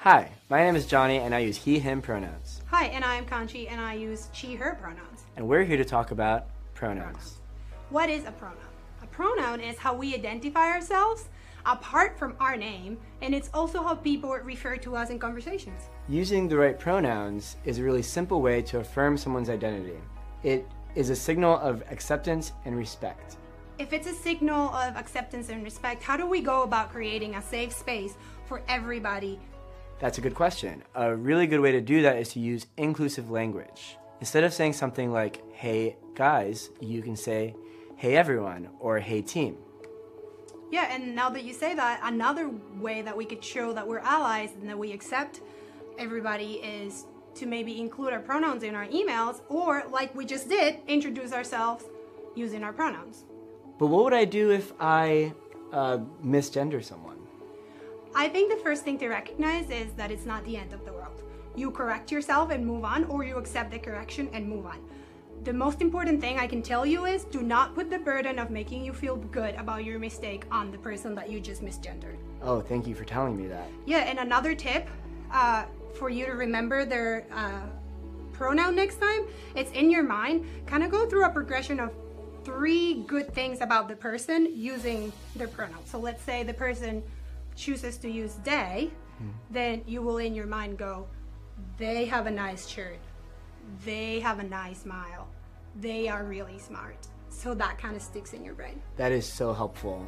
Hi, my name is Johnny and I use he, him pronouns. Hi, and I'm Kanchi and I use she, her pronouns. And we're here to talk about pronouns. What is a pronoun? A pronoun is how we identify ourselves apart from our name, and it's also how people refer to us in conversations. Using the right pronouns is a really simple way to affirm someone's identity. It is a signal of acceptance and respect. If it's a signal of acceptance and respect, how do we go about creating a safe space for everybody? That's a good question. A really good way to do that is to use inclusive language. Instead of saying something like, hey guys, you can say, hey everyone, or hey team. Yeah, and now that you say that, another way that we could show that we're allies and that we accept everybody is to maybe include our pronouns in our emails, or like we just did, introduce ourselves using our pronouns. But what would I do if I misgender someone? I think the first thing to recognize is that it's not the end of the world. You correct yourself and move on, or you accept the correction and move on. The most important thing I can tell you is do not put the burden of making you feel good about your mistake on the person that you just misgendered. Oh, thank you for telling me that. Yeah, and another tip for you to remember their pronoun next time, it's in your mind. Kind of go through a progression of 3 good things about the person using their pronoun. So let's say the person chooses to use they, then you will in your mind go, they have a nice shirt, they have a nice smile, they are really smart. So that kind of sticks in your brain. That is so helpful.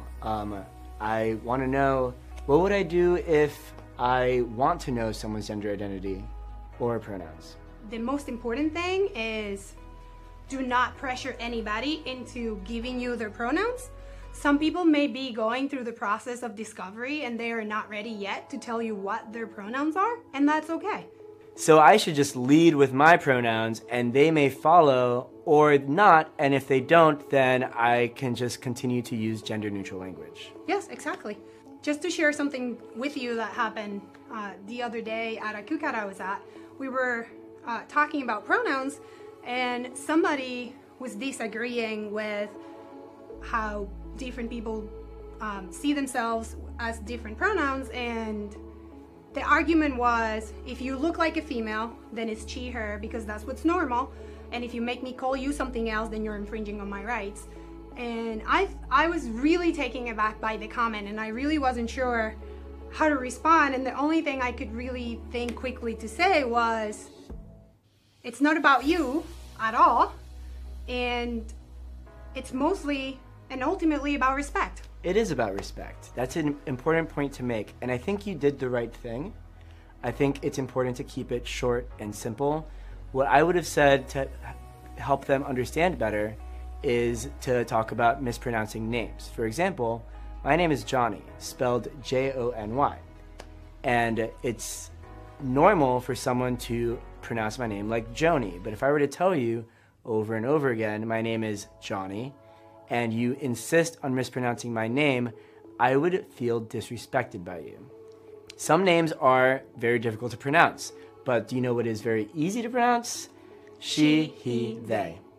I want to know, what would I do if I want to know someone's gender identity or pronouns? The most important thing is do not pressure anybody into giving you their pronouns. Some people may be going through the process of discovery and they are not ready yet to tell you what their pronouns are, and that's okay. So I should just lead with my pronouns and they may follow or not, and if they don't, then I can just continue to use gender-neutral language. Yes, exactly. Just to share something with you that happened the other day at a cookout I was at, we were talking about pronouns and somebody was disagreeing with how different people see themselves as different pronouns, and the argument was, if you look like a female, then it's she, her, because that's what's normal, and if you make me call you something else, then you're infringing on my rights. And I was really taken aback by the comment, and I really wasn't sure how to respond, and the only thing I could really think quickly to say was, it's not about you at all, and it's mostly and ultimately about respect. It is about respect. That's an important point to make, and I think you did the right thing. I think it's important to keep it short and simple. What I would have said to help them understand better is to talk about mispronouncing names. For example, my name is Johnny, spelled Jony, and it's normal for someone to pronounce my name like Joni, but if I were to tell you over and over again, my name is Johnny, and you insist on mispronouncing my name, I would feel disrespected by you. Some names are very difficult to pronounce, but do you know what is very easy to pronounce? She, he, they.